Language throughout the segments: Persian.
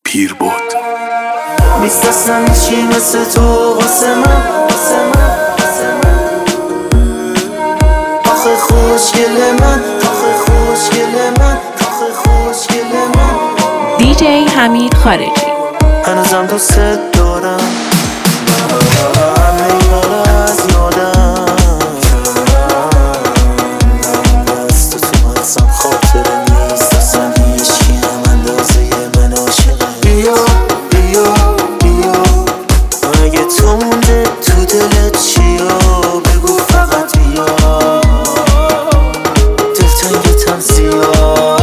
پیر بود. نیست اصلا هیچی مثل تو واسه من. آخه خوشگل من، آخه خوشگل من، آخه خوشگل من. دیجی حمید خارجی. هنوزم دوست دارم، همه اینا رو از یادم. دست تو اصلا خاطره نیست، اصلا هیچکی هم اندازه من عاشقم. بیا بیا بیا، اگه تو مونده تو دلت چیا بگو فقط بیا. دلتنگتم زیاد،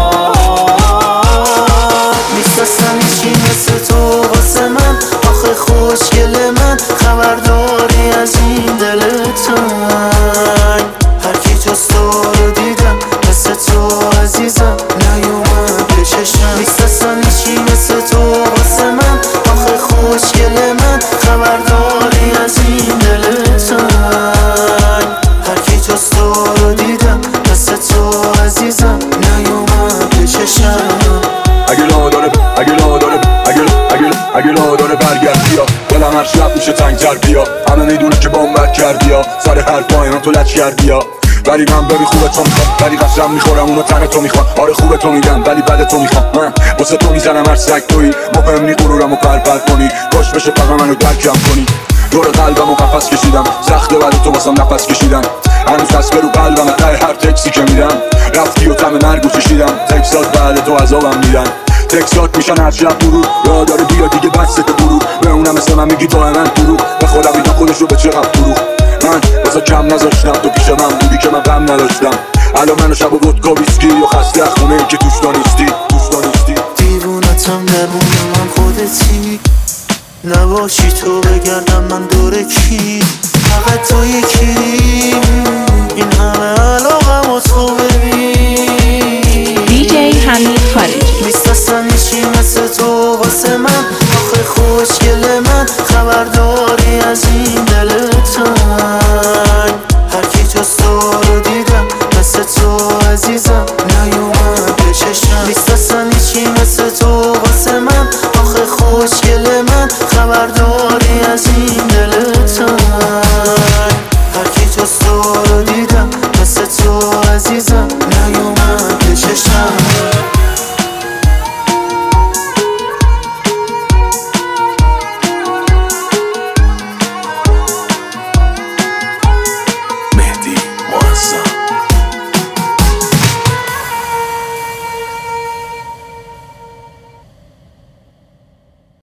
نیست اصلا هیچی مثل تو واسه من. آخه خوشگل من، خبرداری از این دل تنگ. هرکی جز تو رو دیدم مثل تو عزیزم نیومد به چشمم. نیست اصلا هیچی مثل تو واسه من. آخه خوشگل من، خبرداری از این دل تنگ. هرکی جز تو رو دیدم مثل تو عزیزم نیومد به چشمم. اگه لا داره برگرد بیا، دلم هر شب میشه تنگتر بیا. همه میدونه که بامبت کردی یا سر هر پایان تو لچ کردی یا. ولی من ببی خوبه تو میخوام، ولی قسم میخورم اونو تن تو میخوام. آره خوبه تو میگم ولی بد تو میخوام. من واسه تو میزنم هر سگ تویی، مهم نی غرورمو پرپر کنی. کاش بشه فقط منو درکم کنی. دور قلبمو قفس کشیدم، سخته ولی تو واسم نفس کشیدم. هنوز هست برو قلبم ته هر تکسی که میدم. رفتی و طعم مرگو چشیدم، تکسات بعد تو عذابم میدن. تکسات میشن هر شب غرور، یاد داره بیا دیگه بس ست غرور. به اونم مثل من میگی با من دروغ، به خودم میگم خودشو به چقدر فروخ. من واسه کم نذاشتم تو پیش من بودی که من غم نداشتم. الان منو شب و ودکا ویسکی و خسته از خونه که توش دانستی. دیوونتم درمون من خودتی، نباشی تو بگردم من دور کی. فقط تو یکی، این همه علاقم و تو ببین. دیجی حمید خارجی. نیست اصلا هیچی مثل تو واسه من. آخه خوشگل من، خبرداری از این دل تنگ. هرکی جز تو رو دیدم مثل تو عزیزم نیومد به چشمم. نیست اصلا هیچی مثل تو واسه من.